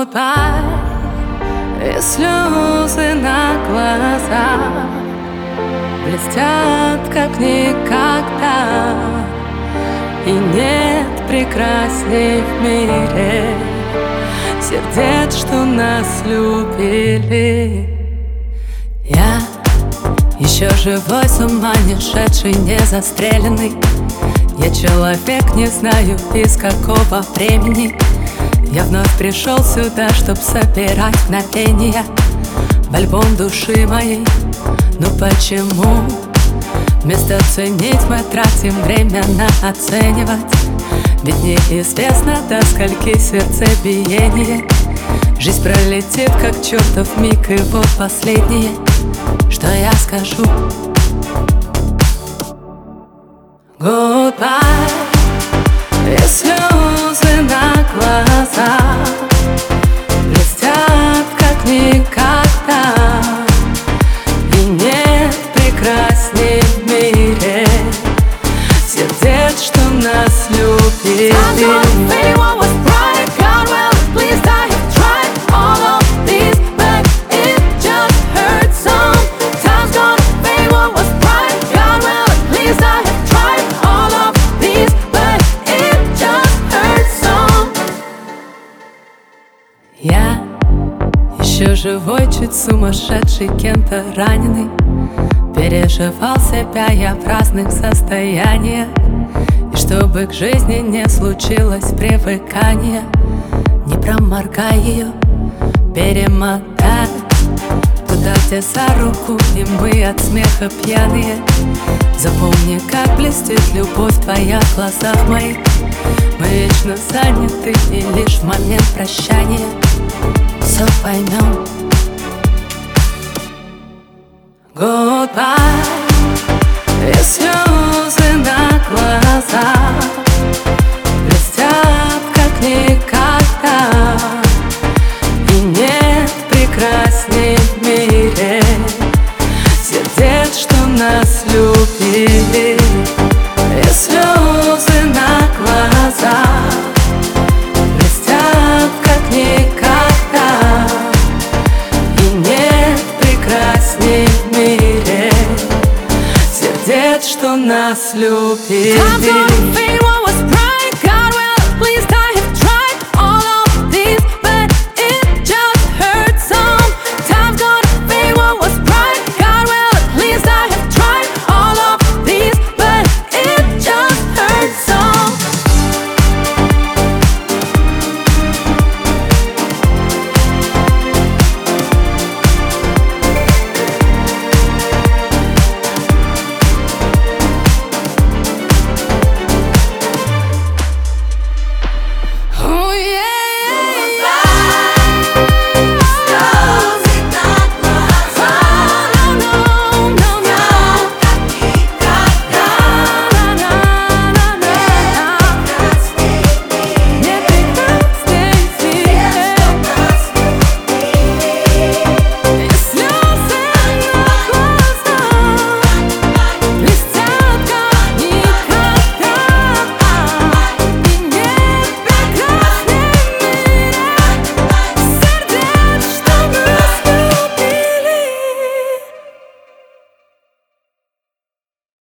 Goodbye, и слезы на глазах блестят, как никогда. И нет прекрасней в мире сердец, что нас любили. Я еще живой, с ума не шедший, не застреленный. Я человек, не знаю из какого времени. Я вновь пришел сюда, чтоб собирать мгновения в альбом души моей. Но почему вместо ценить мы тратим время на оценивать? Ведь неизвестно, до скольки сердцебиение. Жизнь пролетит, как чертов миг, и вот последнее, что я скажу. Goodbye, и слезы на глазах блестят, как никогда. И нет прекрасней в мире сердец, что нас любили. Я еще живой, чуть сумасшедший, кем-то раненый. Переживал себя я в разных состояниях. И чтобы к жизни не случилось привыкания, не проморгай ее, перемотай туда, где за руку, и мы от смеха пьяные. Запомни, как блестит любовь твоя в глазах моих. Мы вечно заняты, и лишь в момент прощания все поймем. Goodbye, и слезы на глазах блестят, как никогда. И нет прекрасней в мире сердец, что нас любили. И слезы на глазах блестят, как никогда. И нет прекрасней в мире сердец, что нас любили.